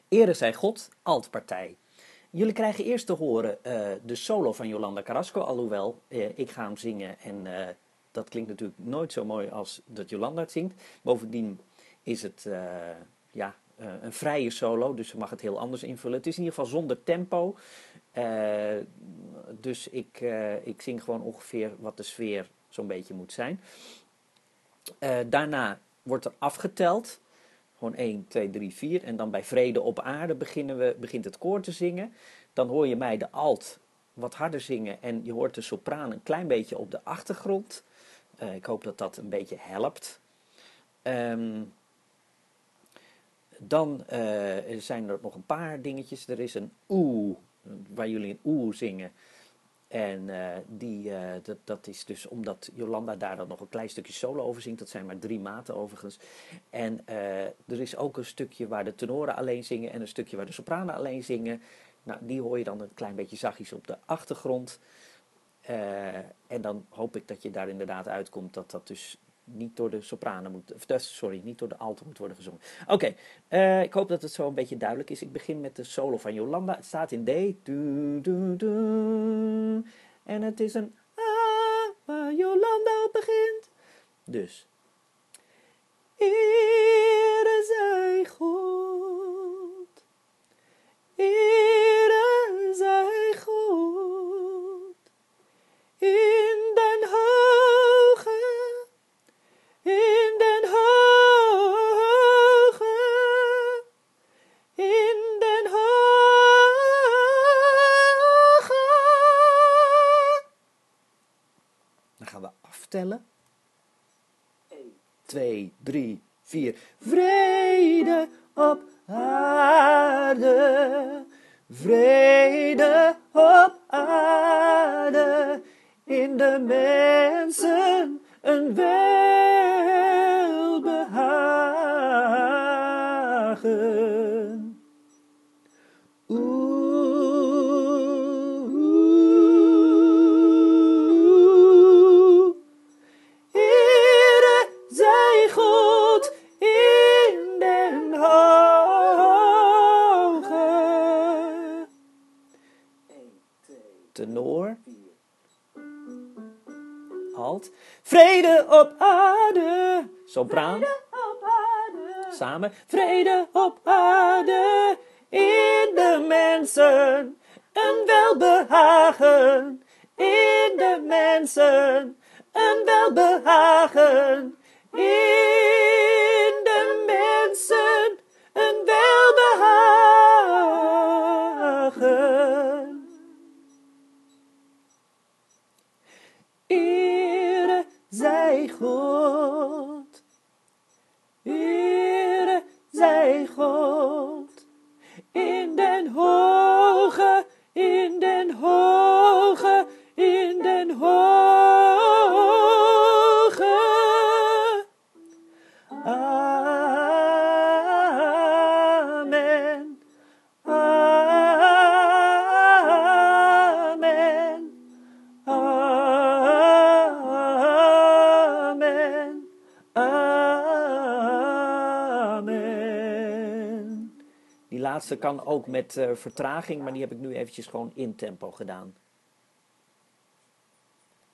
Ere zij God, altpartij. Jullie krijgen eerst te horen de solo van Yolanda Carrasco, alhoewel ik ga hem zingen en dat klinkt natuurlijk nooit zo mooi als dat Yolanda het zingt. Bovendien is het een vrije solo, dus ze mag het heel anders invullen. Het is in ieder geval zonder tempo, dus ik zing gewoon ongeveer wat de sfeer zo'n beetje moet zijn. Daarna wordt er afgeteld. Gewoon 1, 2, 3, 4. En dan bij Vrede op Aarde begint het koor te zingen. Dan hoor je mij de alt wat harder zingen. En je hoort de sopraan een klein beetje op de achtergrond. Ik hoop dat dat een beetje helpt. Dan zijn er nog een paar dingetjes. Er is een oeh, waar jullie een oeh zingen. En dat is dus omdat Yolanda daar dan nog een klein stukje solo over zingt. Dat zijn maar 3 maten overigens. En er is ook een stukje waar de tenoren alleen zingen en een stukje waar de sopranen alleen zingen. Nou, die hoor je dan een klein beetje zachtjes op de achtergrond. En dan hoop ik dat je daar inderdaad uitkomt dat dat dus niet door de sopranen moet, niet door de alto moet worden gezongen. Oké, ik hoop dat het zo een beetje duidelijk is. Ik begin met de solo van Yolanda. Het staat in D. Du, du, du. En het is een A waar Yolanda op begint. Dus. Ere zij God. Ere zij God. In den hoge. In den hoge. In den hoge. Dan gaan we aftellen. 1, 2, 3, 4. Vrede op aarde. Vrede op aarde. In de mensen een welbehagen. Oeh. Ere zij God in den hoge. Tenor. Alt. Vrede op aarde. Sopraan. Samen. Vrede op aarde. In de mensen een welbehagen. In de mensen een welbehagen. In de mensen een welbehagen. Ere zij God. Ere zij God. In den hoge, in den hoge, in den hoge. Amen. Amen. Amen. Amen. Die laatste kan ook met vertraging, maar die heb ik nu eventjes gewoon in tempo gedaan.